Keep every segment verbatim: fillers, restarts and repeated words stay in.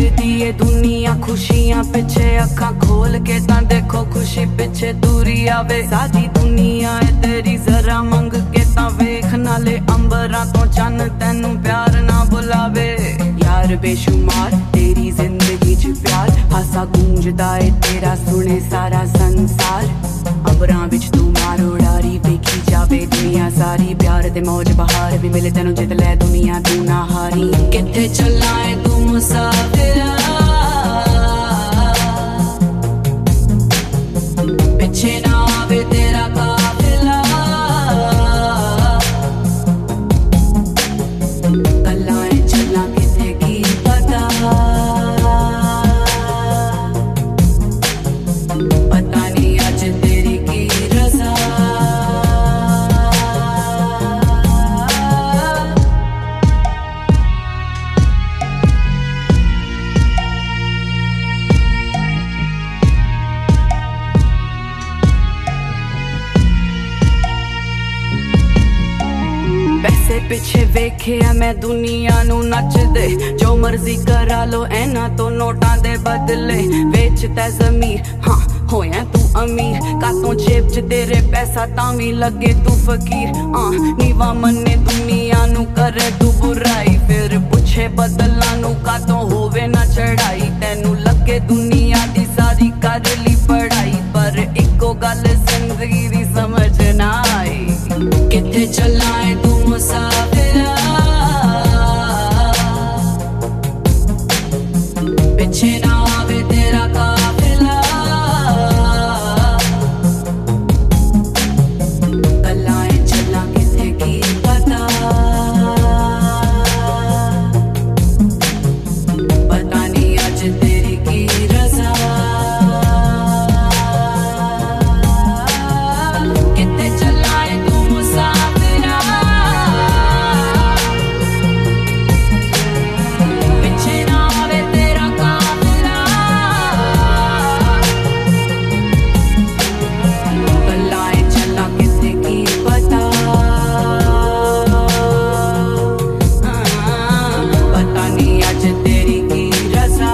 भजदी है दुनिया खुशियां पिछे, अखा खोल के ता देखो खुशी पिछे दूरी आवे। सारी दुनिया है तेरी जरा मंग के ता वेख, नाले अंबरा तो चन्न तेनू प्यार ना बुलावे। यार बेशुमार तेरी जिंदगी च प्यार, हासा गूंजदा है तेरा सुने सारा संसार। अंबरां विच तू मारो डारी वेखी जावे दुनिया सारी, प्यार ते मौज बहार भी मिले तेनू जित लै दुनिया तू ना हारी। किथे चलना है तू मुसाफिरा, पिछे ना आवे तेरा काफिला। कलाएं चलना किथे की पता, पता नहीं आज तेरी की रजा। पैसे पिछे वेखे मैं दुनिया नू नच दे, जो मर्जी करा लो एना तो नोटां दे बदले। वेच तै जमीर हाँ होया तू अमीर, कातों जेब च तेरे पैसा तावी लगे तू फकीर। आ नीवा मन्ने दुनिया नू करे तू बुराई, फिर पुछे बदला नू कातों होवे ना चढ़ाई। तेनू लगे दुनिया दी सारी कर ली पढ़ाई, पर इको गल जिंदगी दी समझ ना आई। किथे चलना है तू मुसाफिरा, पिछे ना आवे तेरा काफिला। कलाएं चलना किथे की पता, पता नहीं आज तेरी की रजा। किथे चलना है तू मुसाफिरा, पिछे ना आवे तेरा काफिला। कलाएं चलना किथे की पता, पता नहीं आज तेरी की रजा।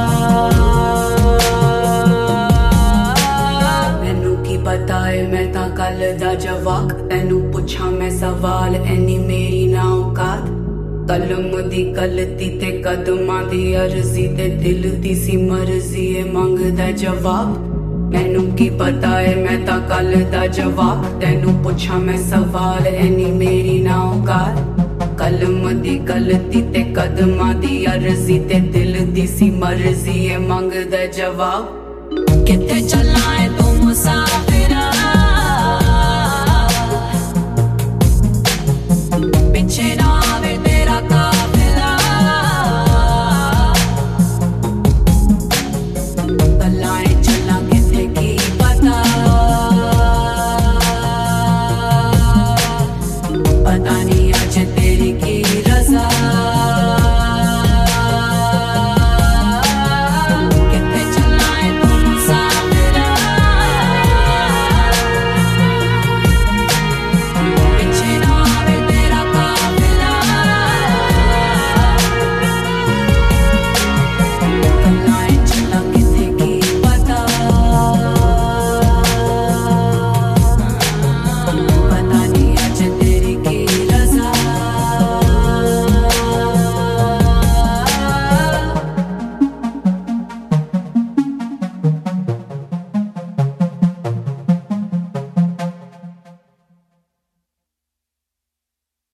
मैनू की पता है मैं ता कल दा जवाक, तेनू पुछा मैं सवाल एनी मेरी ना औकात। कलम दी गलती ते कदमां दी अर्जी ते दिल दी सी मर्जी है मंगदा जवाब। मैनू की पता है मैं ता कल दा जवाब, तेनू पुछा मैं सवाल एनी मेरी ना औकात। कलम दी गलती ते कदमां दी अर्जी ते दिल दी सी मर्जी है मंगदा जवाब। किथे चलना है तू मुसाफिरा,